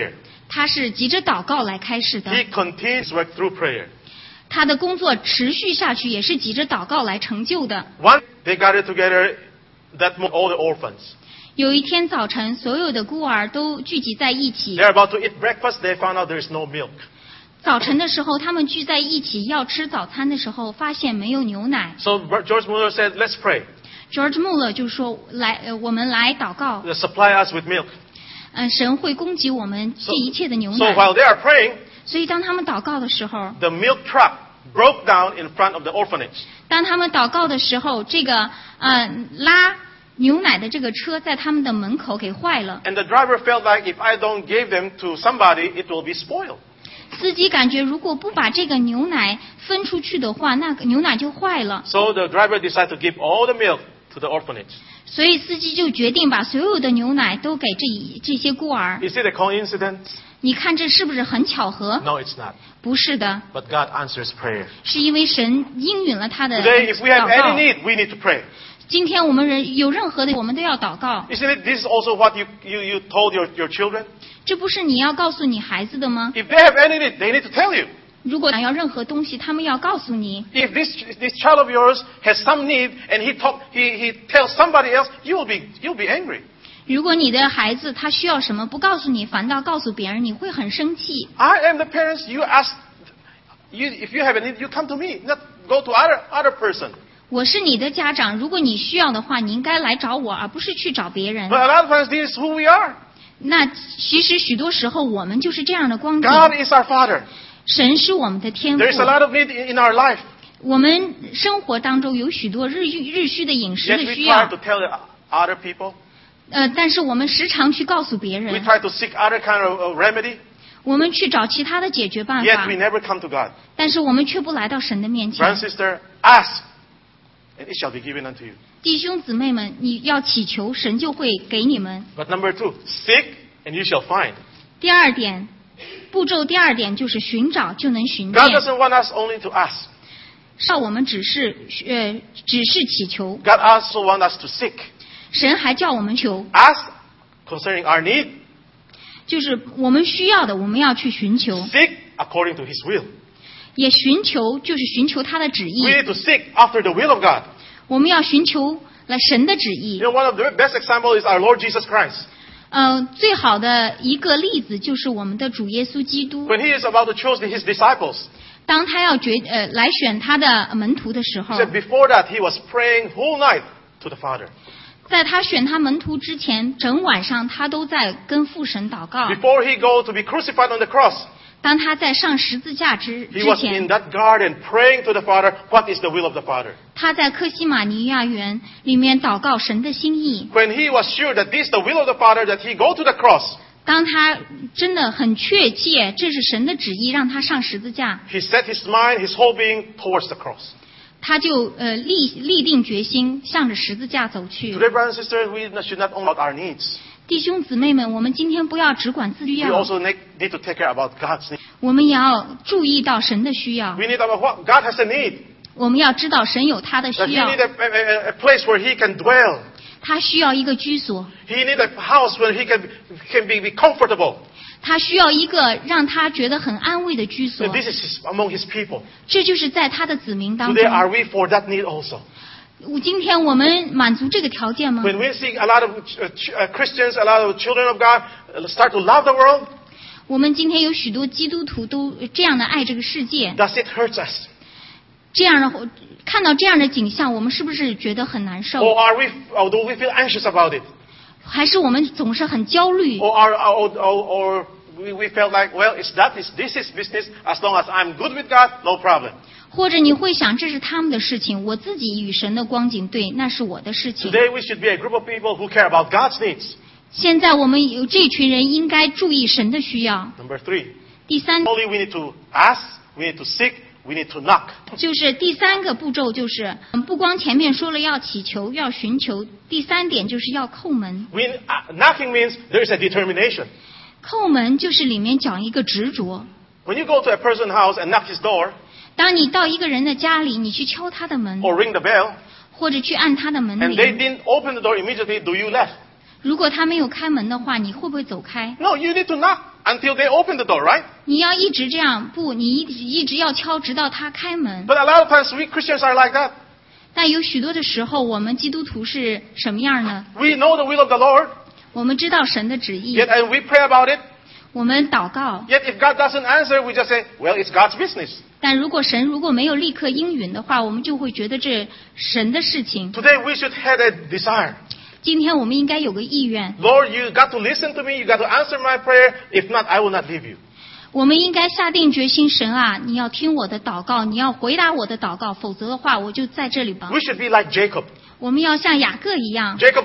他是急着祷告来开始的， He continues work through prayer. 他的工作持续下去也是急着祷告来成就的。 One, they gathered together that all the orphans. 有一天早晨，所有的孤儿都聚集在一起。 They're about to eat breakfast. They found out there's no milk. 早晨的时候，他们聚在一起要吃早餐的时候，发现没有牛奶。 So George Mueller said, let's pray. George Mueller 就说：“我们来祷告， Supply us with milk. 神会供给我们这一切的牛 So 奶。 while they are praying, 所以当他们祷告的时候， the milk truck broke down in front of the orphanage. 当他们祷告的时候，这个拉牛奶的这个车在他们的门口给坏了。 And the driver felt like if I don't give them to somebody, it will be spoiled. 司机感觉如果不把这个牛奶分出去的话，那个牛奶就坏了。 So the driver decided to give all the milk to the orphanage. 所以司机就决定把所有的牛奶都给这些孤儿。 Is it a coincidence? 你看这是不是很巧合？ No, it's not. 不是的， But God answers prayer. 是因为神应允了他的 Today, if we have 祷 any 告。 need, we need to pray. 今天我们人有任何的，我们都要祷告。 Isn't it? This is also what you told your children. 这不是你要告诉你孩子的吗？ If they have any need, they need to tell you. 如果想要任何东西，他们要告诉你。 If this child of yours has some need and he tells somebody else, you'll be angry. 如果你的孩子他需要什么不告诉你，反倒告诉别人，你会很生气。 I am the parents. You ask. If you have a need, you come to me, not go to other person. 我是你的家长，如果你需要的话，你应该来找我，而不是去找别人 But。a lot of times, this is who we are. 那其实许多时候我们就是这样的光景。 God is our Father. 神是我们的天 There is a 父。 lot of need in our life. 我们生活当中有许多日需的饮食 Yet 的 we 需 try 要 to，tell other people. 但是我们时常去告诉别 We 人， try to seek other kind of remedy. 我们去找其他的解决办 Yet 法 we，never come to God. 但是我们却不来到神的面 Brother 前。 and sister, ask, and it shall be given unto you. 弟兄姊妹们，你要祈求，神就会给你们。 But number 2, seek and you shall find. 第二点，步骤第二点就是寻找就能寻 God 见。 doesn't want us only to ask. 少我们只是祈求， God also wants us to seek. 神还叫我们求， Ask concerning our need. 就是我们需要的，我们要去寻求， Seek according to His will. 也寻求，就是寻求他的旨意 We。need to seek after the will of God. 我们要寻求来神的旨意 You。know, one of the best examples is our Lord Jesus Christ. 最好的一个例子就是我们的主耶稣基督， When He is about to choose His disciples, 当他要来选他的门徒的时 He 候， said before that He was praying whole night to the Father. 在他选他门徒之前，整晚上他都在跟父神祷告。 Before He go to be crucified on the cross, 当他在上十字架之 He was 前 in，that garden praying to the Father, what is the will of the Father? 他在克西马尼亚园里面祷告神的心意。 When He was sure that this is the will of the Father, that He go to the cross, 当他真的很确切，这是神的旨意，让他上十字架， He set His mind, His whole being towards the cross. 他就立定决心向着十字架走去。 Today, brothers and sisters, we should not only about our needs. 弟兄姊妹们，我们今天不要只管自需 We 要， also need to take care about God's need. 我们也要注意到神的需要。 We need about what God has a need. 我们要知道神有他的 That 需 He 要 need，a place where He can dwell. 他需要一个居所， He need a house where He can be comfortable. 他需要一个让他觉得很安慰的居所 And。this is among His people. 这就是在他的子民当 Today, 中。 are we for that need also? 今天我们满足这个条件吗？ When we see a lot of Christians, a lot of children of God start to love the world, 我们今天有许多基督徒都这样的爱这个世界， does it hurt us? 这样的看到这样的景象，我们是不是觉得很难受？ Or do we feel anxious about it? 还是我们总是很焦虑？ Or we felt like, well, this is business. As long as I'm good with God, no problem. 或者你会想，这是他们的事情，我自己与神的光景对，那是我的事情。 Today, we should be a group of people who care about God's needs. 现在我们有这群人应该注意神的需要。 Number 3, 第三 only we need to ask, we need to seek, we need to knock. 就是第三个步骤，就是不光前面说了要祈求、要寻求，第三点就是要叩门。 Knocking means there is a determination. 叩门就是里面讲一个执着。 When you go to a person's house and knock his door 当你到一个人的家里，你去敲他的门， or ring the bell, 或者去按他的门 and they 铃， didn't open the door immediately, do you left? 如果他没有开门的话，你会不会走开？ No, you need to knock until they open the door, right? 你要一直这样，不，你一直要敲，直到他开门。 But a lot of times we Christians are like that. 但有许多的时候，我们基督徒是什么样呢？ We know the will of the Lord, 我们知道神的旨意， and we pray about it. 我们祷告。 Yet if God doesn't answer, we just say, well, it's God's business. 但如果神没有立刻应允的话，我们就会觉得这神的事情。 Today we should have a desire. 今天我们应该有个意愿， Lord, you got to listen to me. You got to answer my prayer. If not, I will not leave you. 我们应该下定决心，神啊，你要听我的祷告，你要回答我的祷告，否则的话，我就在这里吧。 We should be like Jacob. 我们要像雅各一样， Jacob,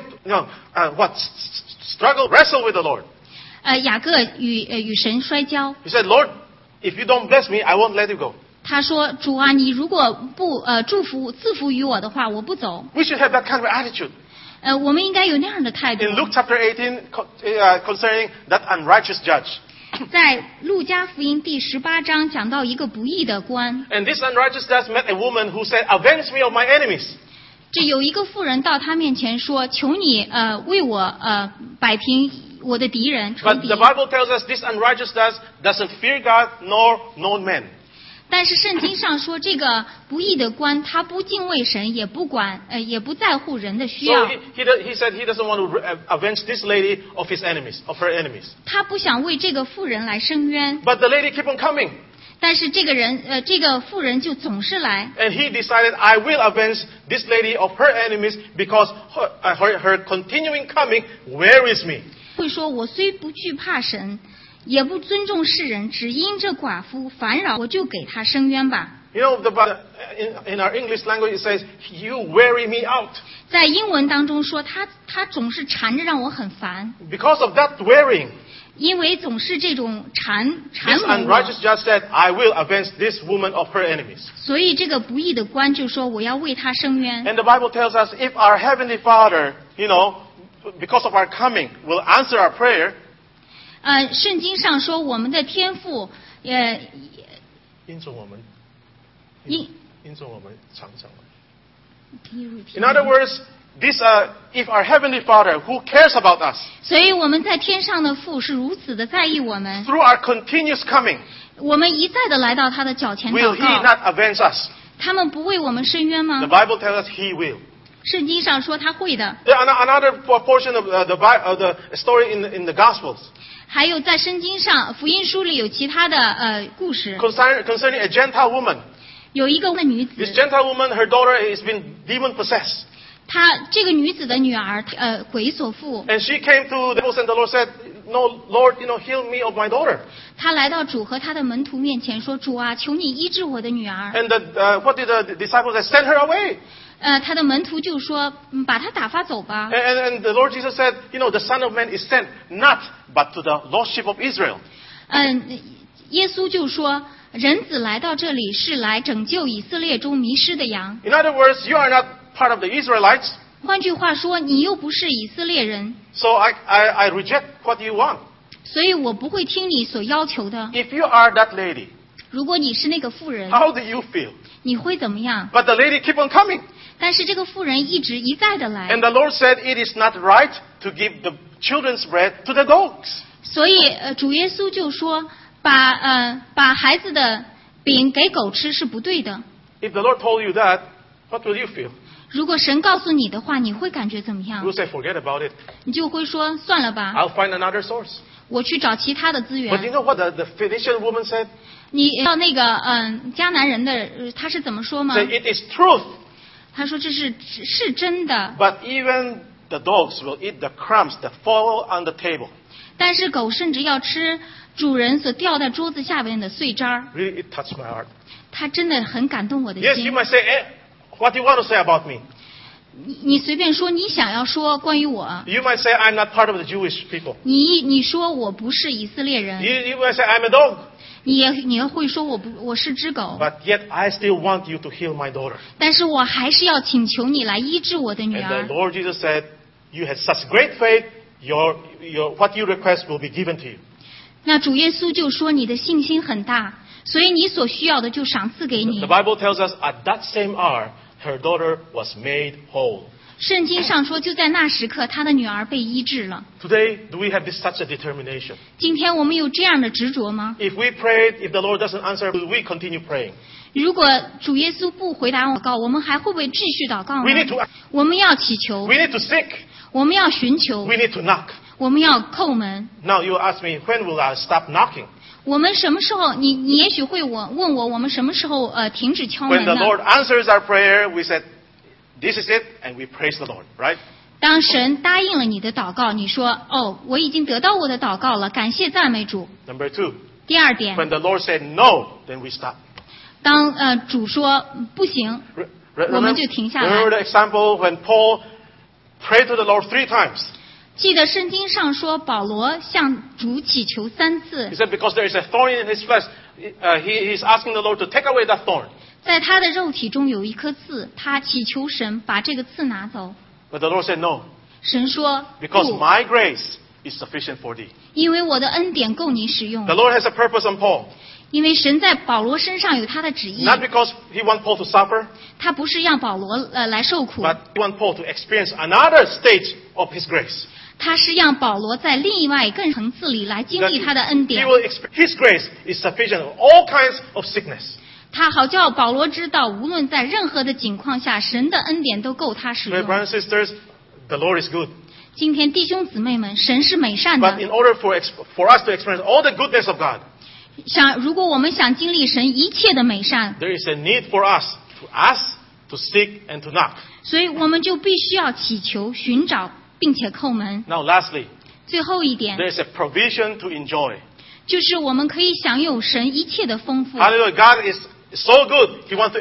struggle, wrestle with the Lord. 雅各与神摔跤。 He said, Lord, if you don't bless me, I won't let you go. 他说：“主啊，你如果不祝福赐福于我的话，我不走。 We should have that kind of attitude. 我们应该有那样的态度。 In Luke chapter 18, concerning that unrighteous judge. 在路加福音第18章讲到一个不义的官， And this unrighteous judge met a woman who said, avenge me of my enemies. 这有一个妇人到他面前说：求你为我摆平我的敌人仇 But 敌 the。Bible tells us this unrighteous judge doesn't fear God nor know men. 但是圣经上说，这个不义的官他不敬畏神，也不在乎人的需 So 要， he said he doesn't want to avenge this lady of his enemies, of her enemies. 他不想为这个妇人来伸冤。 But the lady kept on coming. 但是这个妇人就总是来。 And he decided, I will avenge this lady of her enemies because her continuing coming wearies me. 会说：我虽不惧怕神，也不尊重世人，只因这寡妇烦扰，我就给她伸冤吧。 You know, in our English language it says, you weary me out. 在英文当中说，她总是缠着让我很烦， Because of that wearying, 因为总是这种缠 this 磨我， unrighteous judge said, I will avenge this woman of her enemies. 所以这个不义的官就说：我要为她伸冤。 And the Bible tells us, if our Heavenly Father, because of our coming, will answer our prayer, 圣经上说，我们的天父， 因着我们常常。 In other words, if our Heavenly Father, who cares about us, 所以我们在天上的父是如此的在意我们， through our continuous coming, 我们一再的来到他的脚前 will 祷 He 告， not avenge us? 他们不为我们伸冤 The 吗？ Bible tells us He will. 圣经上说他会的。 Another portion of the story in the Gospels 还有在圣经上福音书里有其他的故事， concerning a Gentile woman. 有一个女 This 子， Gentile woman, her daughter has been demon possessed. 这个女子的女儿鬼所附， And she came to the Lord and the Lord said, no, Lord, heal me of my daughter. 她来到主和她的门徒面前说：主啊，求你医治我的女儿。 And what did the disciples say? Send her away. 她的门徒就说：把她打发走吧。 And the Lord Jesus said, the Son of Man is sent not but to the lost sheep of Israel. 耶稣就说：人子来到这里是来拯救以色列中迷失的羊。 In other words, you are not part of the Israelites, 换句话说，你又不是以色列人， so I reject what you want. 所以我不会听你所要求的。 If you are that lady, 如果你是那个妇人， how do you feel? 你会怎么样？ But the lady keep on coming. 但是这个妇人一再的来 And，the Lord said, it is not right to give the children's bread to the dogs. 所以主耶稣就说，把孩子的饼给狗吃是不对的。 If the Lord told you that, what will you feel? 如果神告诉你的话，你会感觉怎么 You 样 will？say, forget about it. 你就会说算了吧， I'll find another source. 我去找其他的资 But you 源。 know what the Phoenician woman said? 你到那个迦南人的他是怎么说吗？ Say, it is truth, 他说这是真的， but even the dogs will eat the crumbs that fall on the table. 但是狗甚至要吃主人所掉在桌子下边的碎渣儿。 Really, it touched my heart. 他真的很感动我的 Yes, 心 you。might say, what do you want to say about me? 你随便说，你想要说关于我， You might say, I'm not part of the Jewish people. 你说我不是以色列人， You might say, I'm a dog. 你也会说我是只狗， But yet I still want you to heal my daughter. 但是我还是要请求你来医治我的女 And 儿 the。Lord Jesus said, you have such great faith, what you request will be given to you. 那主耶稣就说你的信心很大，所以你所需要的就赏赐给你 The。Bible tells us at that same hour, her daughter was made whole. 圣经上说，就在那时刻，他的女儿被医治了。 Today, do we have such a determination? 今天我们有这样的执着吗？ If we prayed, if the Lord doesn't answer, will we continue praying? 如果主耶稣不回答祷告，我们还会不会继续祷告 We need 呢 to-？ 我们要祈求， We need to seek. 我们要寻求， We need to knock. 我们要叩门。 Now you ask me, when will I stop knocking? 我们什么时候？你也许会问我们什么时候停止敲 When 门 the 呢？ Lord answers our prayer, we said, this is it, and we praise the Lord, right? 当神答应了你的祷告，你说哦，我已经得到我的祷告了，感谢赞美主。 Number 2, 第二点， when the Lord said no, then we stop. 当主说不行， 我们就停下来。 Remember the example when Paul prayed to the Lord 3 times. 记得圣经上说，保罗向主祈求3次 He，said because there is a thorn in his flesh, he's asking the Lord to take away that thorn. 在他的肉体中有一颗刺，他祈求神把这个刺拿走。 But the Lord said no, 神说 because 不， my grace is sufficient for thee. 因为我的恩典够你使用 The。Lord has a purpose on Paul, 因为神在保罗身上有他的旨意， not because he wants Paul to suffer, 他不是让保罗来受苦， but he wants Paul to experience another stage of his grace. 他是让保罗在另外更层次里来经 That 历他的恩 he 典。 will his grace is sufficient for all kinds of sickness. 他好叫保罗知道，无论在任何的境况下，神的恩典都够他使 My 用。 brothers and sisters, the Lord is good. 今天弟兄姊妹们，神是美善 But 的。 in order for us to experience all the goodness of God, 如果我们想经历神一切的美善， there is a need for us to ask, to seek, and to knock. 所以我们就必须要祈求、寻找，并且叩门。 Now, lastly, 最后一点 there is a provision to enjoy. 就是我们可以享有神一切的丰富。 Hallelujah! God is so good. He wants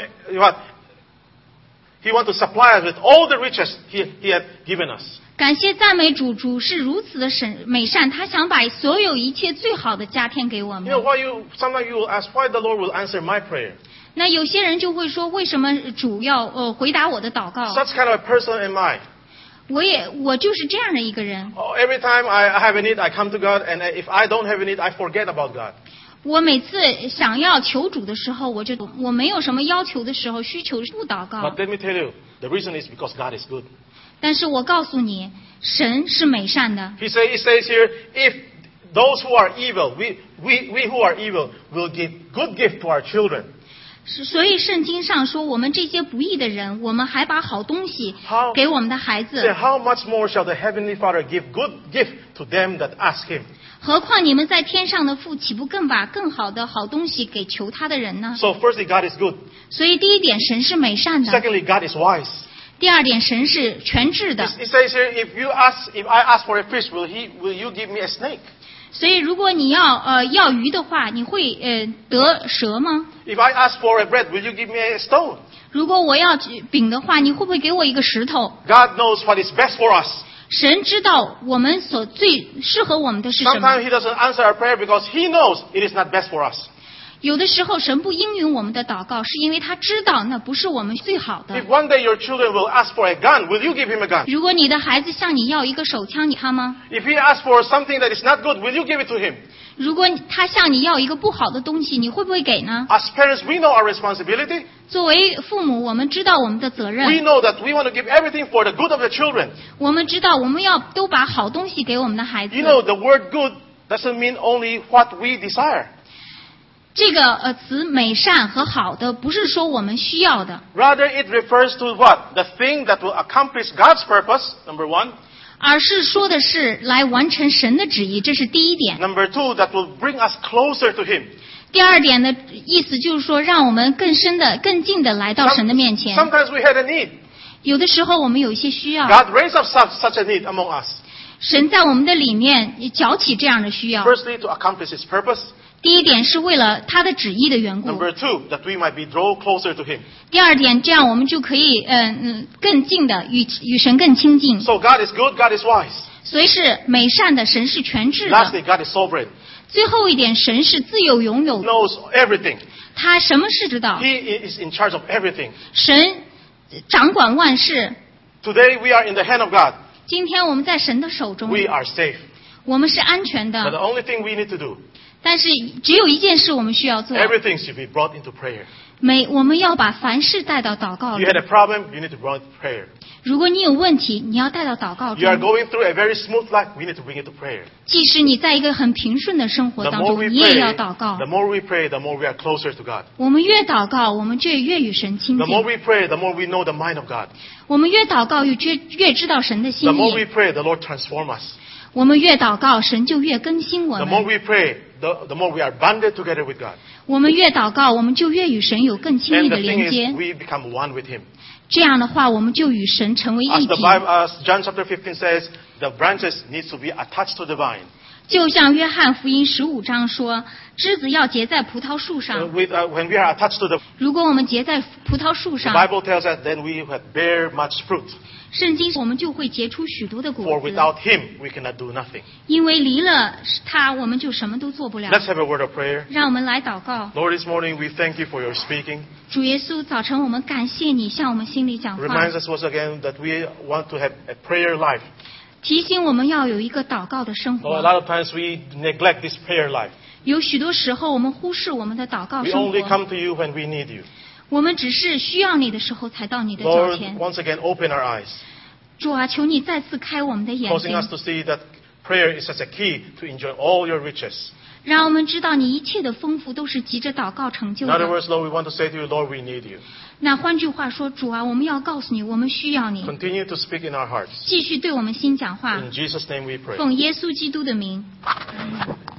to supply us with all the riches He had given us. 感谢赞美主，主是如此的美善，他想把所有一切最好的加添给我 You 们 know,。sometimes you will ask why the Lord will answer my prayer. 那有些人就会说，为什么主要回答我的祷告？ Such kind of a person am I. 我就是这样的一个人。 Oh, every time I have a need, I come to God, and if I don't have a need, I forget about God. 我每次想要求主的时候，我没有什么要求的时候，需求不祷告 But。let me tell you, the reason is because God is good. 但是我告诉你，神是美善的。 It says here, if those who are evil, we who are evil, will give good gift to our children. 所以圣经上说，我们这些不义的人，我们还把好东西 How- 给我们的孩 Say, 子。 how much more shall the heavenly Father give good gift to them that ask Him? 何况你们在天上的父，岂不更把更好的好东西给求他的人呢？ So firstly, God is good. 所以第一点，神是美善的； Secondly, God is wise. 第二点，神是全智的。 It says here, if I ask for a fish, will you give me a snake? 所以，如果你要鱼的话，你会得蛇吗？ If I ask for a bread, will you give me a stone? 如果我要饼的话，你会不会给我一个石头？ God knows what is best for us. 神知道我们最适合我们的是什么。 Sometimes He doesn't answer our prayer because He knows it is not best for us. 有的时候，神不应允我们的祷告，是因为他知道那不是我们最好的 If。one day your children will ask for a gun, will you give him a gun? 如果你的孩子向你要一个手枪，你他吗？ If he asks for something that is not good, will you give it to him? 如果他向你要一个不好的东西，你会不会给呢？ As parents, we know our responsibility. 作为父母，我们知道我们的责 We 任， know that we want to give everything for the good of the children. 我们知道我们要都把好东西给我们的孩子 You。know, the word good doesn't mean only what we desire. 这个词美善和好的，不是说我们需要的， Rather, it refers to what? The thing that will accomplish God's purpose, number one. 而是说的是来完成神的旨意，这是第一点。 Number two, that will bring us closer to Him. 第二点的意思就是说，让我们更深的、更近的来到神的面前。 Sometimes we had a need. 有的时候我们有一些需要， God raised up such a need among us. 神在我们的里面搅起这样的需要。 Firstly, to accomplish His purpose. 第一点是为了他的旨意的缘故。 Number two, that we might be drawn closer to Him. 第二点，这样我们就可以更近的与神更亲近。 So God is good, God is wise. 所以是美善的，神是全智的。 Lastly, God is sovereign. 最后一点，神是自由拥有的， Knows everything. 他什么事知道？ He is in charge of everything. 神掌管万事。 Today we are in the hand of God. 今天我们在神的手中， We are safe. 我们是安全 But the 的。 only thing we need to do 但是只有一件事我们需要做， Everything should be brought into prayer. 我们要把凡事带到祷告 You 里。 had a problem, you need to bring it to prayer. 如果你有问题，你要带到祷告 You are 中。 going through a very smooth life, we need to bring it to prayer. 即使你在一个很平顺的生活 The 当 more we 中，你也 pray, 要祷告 the。more we pray, the more we are closer to God. 我们越祷告，我们就越与神亲 The more 近。 we pray, the more we know the mind of God. 我们越祷告，越知道神的 The 心 more we 意。 pray, the Lord transforms us. 我们越祷告，神就越更新我 The more 们。 we pray, the more we are bonded together with God. 我们越祷告，我们就越与神有更亲 And 密 the 的 thing 连 is, 接。 we become one with Him. 这样的话，我们就与神成为 As 一 the 体。 Bible, as John chapter 15 says, the branches need to be attached to the vine. 就像约翰福音15章说，枝子要结在葡萄树上。 When we are attached to the 如果我们结在葡萄树 The 上， Bible tells us then we have bear much fruit. 圣经我们就会结出许多的 For 果子。 without Him, we cannot do nothing. 因为离了他，我们就什么都做不了。 Let's have a word of prayer. 让我们来祷告。 Lord, this morning we thank you for your speaking. 主耶稣，早晨我们感谢你向我们心里讲话， Reminds us once again that we want to have a prayer life. 提醒我们要有一个祷告的生 Lord, a 活。 lot of times we neglect this prayer life. 有许多时候，我们忽视我们的祷告 We 生 only 活。 come to you when we need you. 我们只是需要你的时候才到你的脚 Lord, 前。 once again, open our eyes, 主啊，求你再次开我们的眼 causing us 睛， to see that prayer is such a key to enjoy all your riches. 让我们知道你一切的丰富都是藉着祷告成就 In other 的。 words, Lord, we want to say to you, Lord, we need you. 那换句话说，主啊，我们要告诉你，我们需要你， Continue to speak in our hearts. 继续对我们心讲话。 In Jesus' name we pray. 奉耶稣基督的名。